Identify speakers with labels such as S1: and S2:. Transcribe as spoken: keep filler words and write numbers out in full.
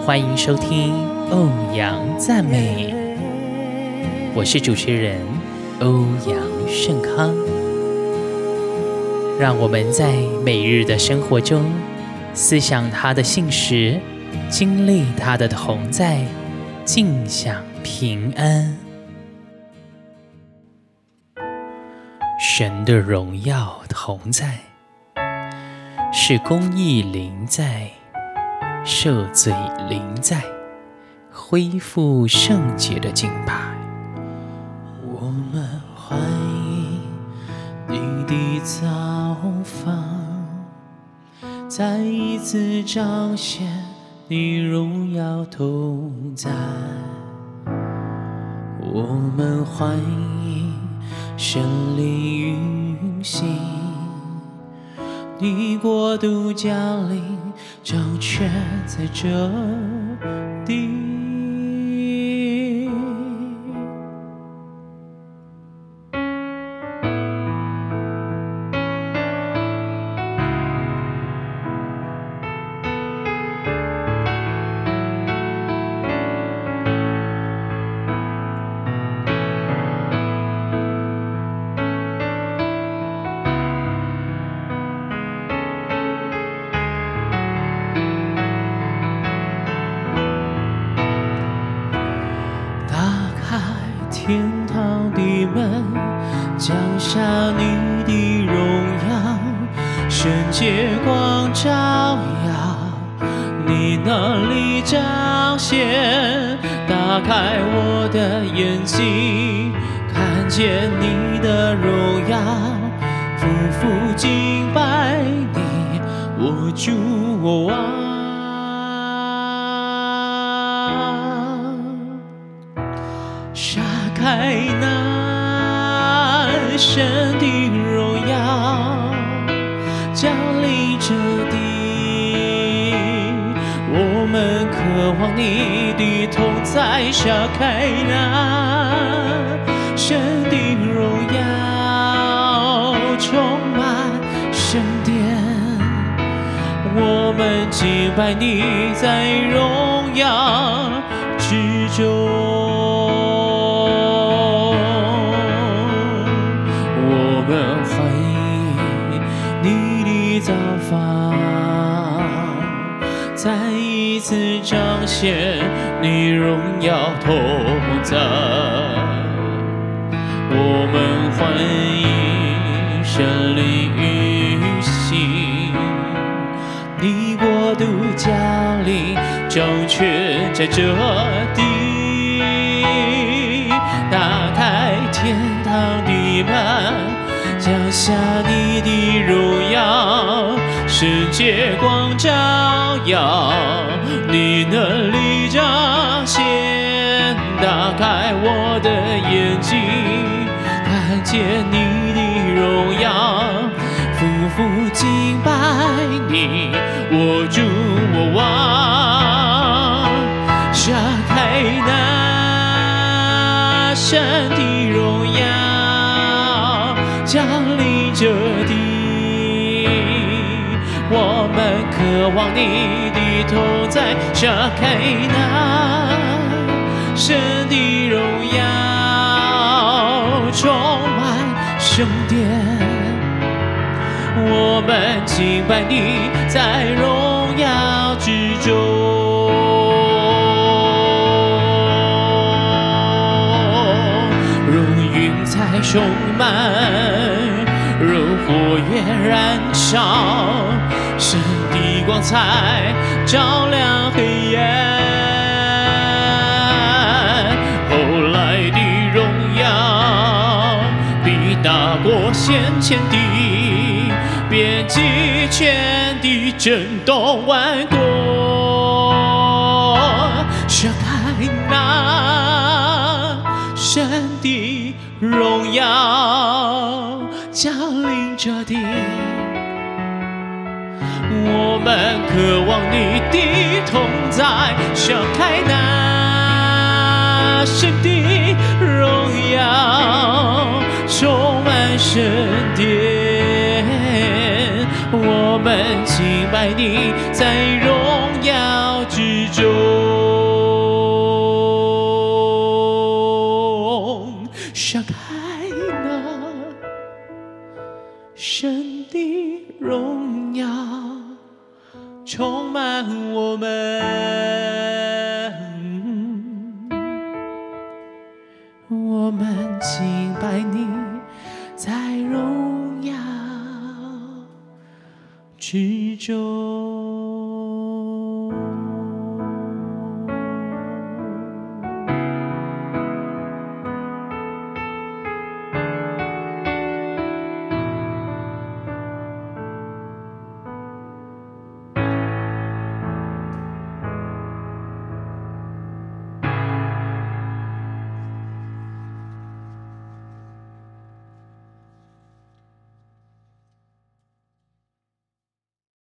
S1: 欢迎收听欧阳赞美，我是主持人欧阳盛康。让我们在每日的生活中思想他的信实，经历他的同在，尽享平安。神的荣耀同在，是公义临在，赦罪临在，恢复圣洁的敬拜。
S2: 我们欢迎你的造访，再一次彰显你荣耀同在。我们欢迎神灵运行，你国度降临，掌权在这地。天堂的门，降下你的荣耀，圣洁光照耀，你能力彰显，打开我的眼睛，看见你的荣耀，夫妇敬拜你，我主我王。撒开那神的荣耀，降临这地，我们渴望你的同在。撒开那神的荣耀，充满圣殿，我们敬拜你在荣耀之中。造访，再一次彰显你荣耀同在。我们欢迎神灵运行，你国度降临，掌权在这地，打开天堂的门，降下你的荣耀，圣洁光照耀，你能力彰显，打开我的眼睛，看见你的荣耀，夫妇敬拜你，我主我王。撒开那神的荣耀，降临这地，我们渴望你的同在。撒开那神的荣耀，充满圣殿，我们敬拜你在荣耀之中。如云彩充满，如火焰燃烧，神的光彩照亮黑暗。后来的荣耀必大过先前的，遍及全地，震动万国。撒开那神的荣耀，降临这地，我们渴望你的同在。撒开那神的荣耀，充满圣殿，我们敬拜你在荣耀之中。 耀充满我们，我们敬拜你，在荣耀之中。